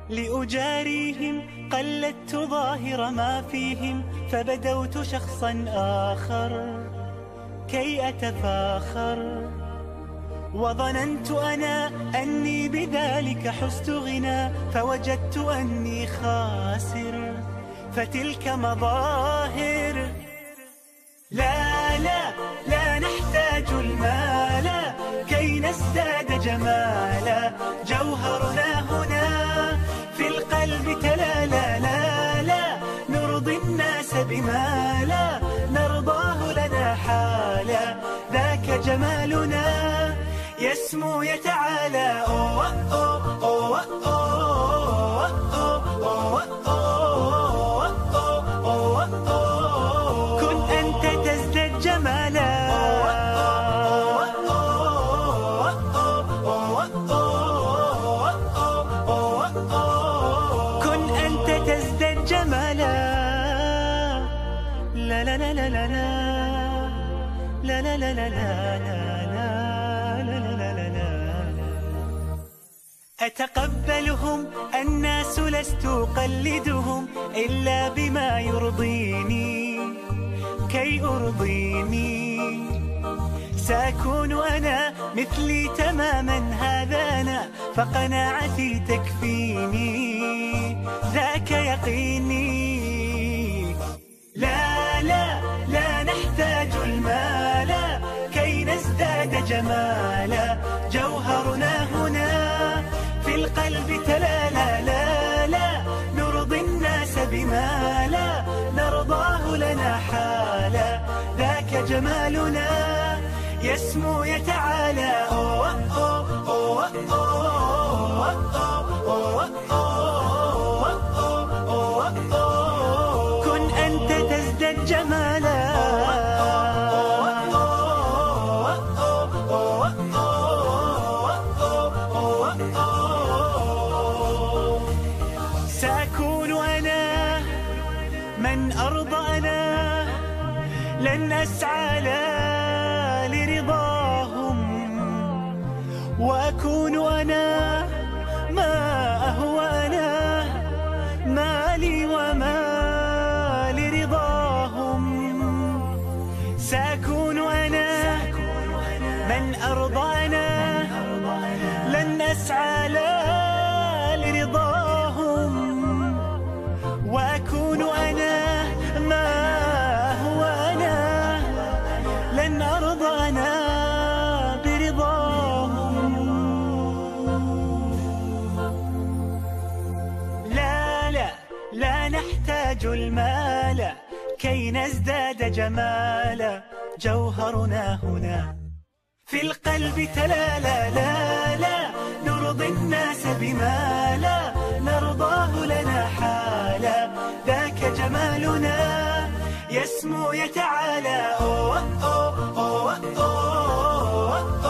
لأجاريهم قلدت ظاهر ما فيهم، فبدوت شخصا آخر كي أتفاخر، وظننت أنا أني بذلك حزت غنى، فوجدت أني خاسر، فتلك مظاهر. لا لا لا نحتاج المال كي نزداد جمالا، جوهرنا هنا في القلب تلالا. لا لا نرضي الناس بما لا نرضاه لنا حالا، ذاك جمالنا يسمو يتعالى. أوه أوه أوه أوه أوه أوه أوه، كن أنت تزداد جمالا. كن أنت تزداد جمالا. لا لا لا لا لا لا لا لا لا لا. أتقبلهم الناس لست أقلدهم، إلا بما يرضيني كي أرضيني. سأكون أنا مثلي تماما، هذا أنا فقناعتي تكفيني، ذاك يقيني. لا لا لا نحتاج المال كي نزداد جمالا، جوهرنا هنا في القلب تلالا. لا لا نرضي الناس بما لا نرضاه لنا حالا، ذاك جمالنا يسمو يتعالى. أوه أوه أوه أوه أوه أوه أوه، كن أنت تزداد جمالا. سأكون أنا من أرضى أنا، لن أسعى لا لرضاهم، وأكون أنا ما أهوى أنا، ما لي وما لرضاهم. سأكون أنا من أرضى أنا، لن أسعى لا لرضاهم، وأكون أنا ما هو أنا، لن أرضى أنا برضاهم. لا لا لا نحتاج المال كي نزداد جمالا، جوهرنا هنا في القلب تلالا. لا لا نرضي الناس بما لا نرضاه لنا حالا، ذاك جمالنا يسمو يتعالى. أوه أوه أوه أوه